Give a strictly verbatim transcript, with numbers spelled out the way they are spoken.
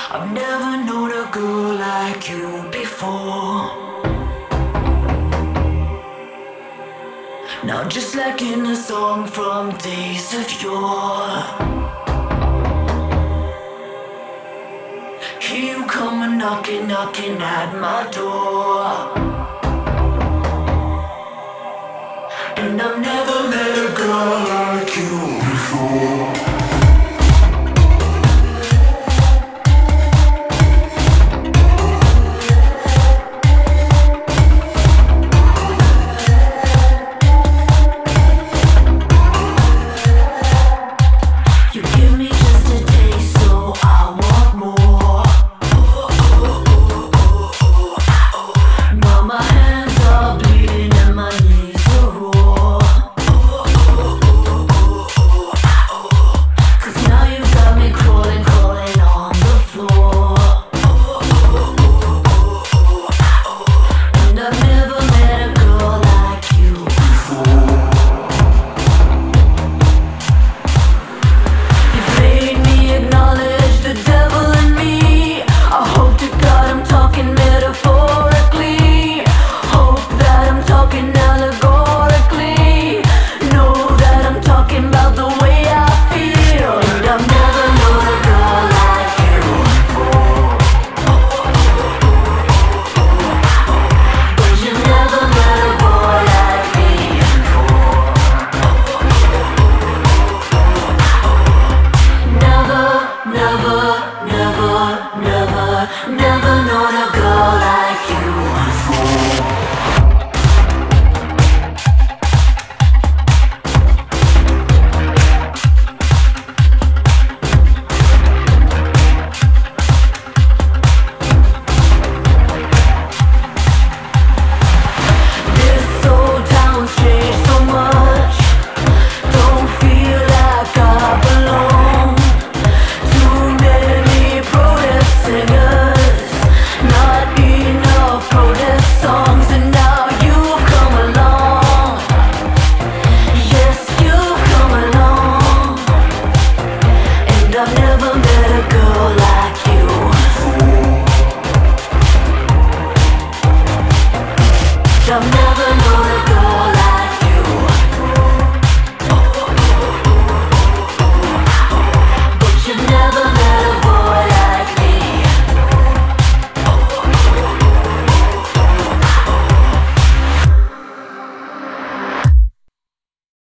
I've never known a girl like you before. Now just like in a song from days of yore, here you come a knocking, knocking at my door. And I'm never